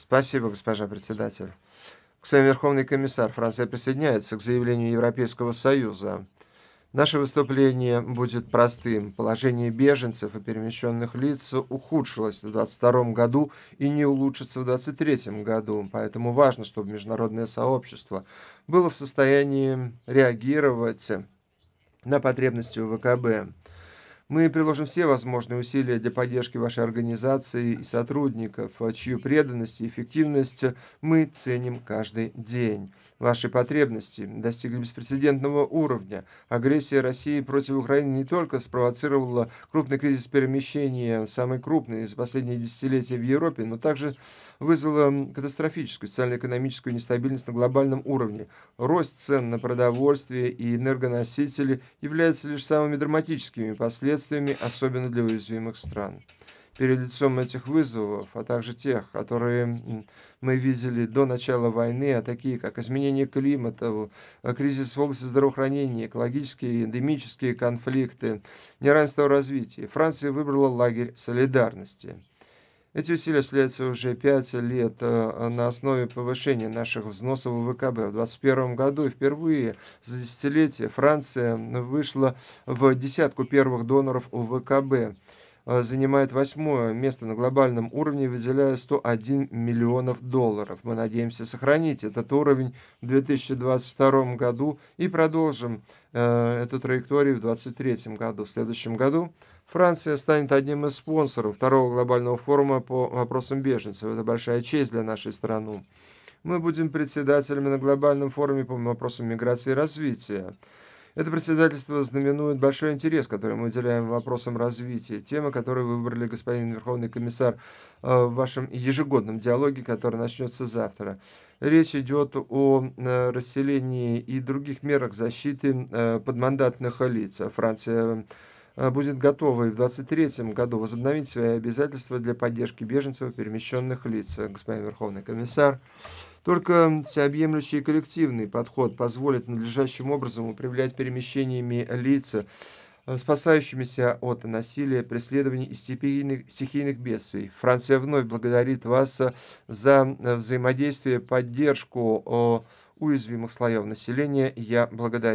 Спасибо, госпожа председатель. Господин Верховный комиссар, Франция присоединяется к заявлению Европейского Союза. Наше выступление будет простым. Положение беженцев и перемещенных лиц ухудшилось в 2022 году и не улучшится в 2023 году. Поэтому важно, чтобы международное сообщество было в состоянии реагировать на потребности УВКБ. Мы приложим все возможные усилия для поддержки вашей организации и сотрудников, чью преданность и эффективность мы ценим каждый день. Ваши потребности достигли беспрецедентного уровня. Агрессия России против Украины не только спровоцировала крупный кризис перемещения, самый крупный за последние десятилетия в Европе, но также вызвала катастрофическую социально-экономическую нестабильность на глобальном уровне. Рост цен на продовольствие и энергоносители являются лишь самыми драматическими последствиями, особенно для уязвимых стран. Перед лицом этих вызовов, а также тех, которые мы видели до начала войны, такие как изменение климата, кризис в области здравоохранения, экологические и эндемические конфликты, неравенство развития, Франция выбрала лагерь солидарности. Эти усилия осуществляются уже 5 лет на основе повышения наших взносов в ВКБ. В 2021 году и впервые за десятилетие Франция вышла в десятку первых доноров УВКБ, занимает 8-е место на глобальном уровне, выделяя $101 миллионов. Мы надеемся сохранить этот уровень в 2022 году и продолжим эту траекторию в 2023 году. В следующем году Франция станет одним из спонсоров второго глобального форума по вопросам беженцев. Это большая честь для нашей страны. Мы будем председателями на глобальном форуме по вопросам миграции и развития. Это председательство знаменует большой интерес, который мы уделяем вопросам развития. Тема, которую выбрали господин Верховный комиссар в вашем ежегодном диалоге, который начнется завтра. Речь идет о расселении и других мерах защиты подмандатных лиц. Франция будет готова и в 2023 году возобновить свои обязательства для поддержки беженцев и перемещенных лиц. Господин Верховный комиссар, только всеобъемлющий и коллективный подход позволит надлежащим образом управлять перемещениями лиц, спасающимися от насилия, преследований и стихийных бедствий. Франция вновь благодарит вас за взаимодействие, поддержку уязвимых слоев населения. Я благодарю.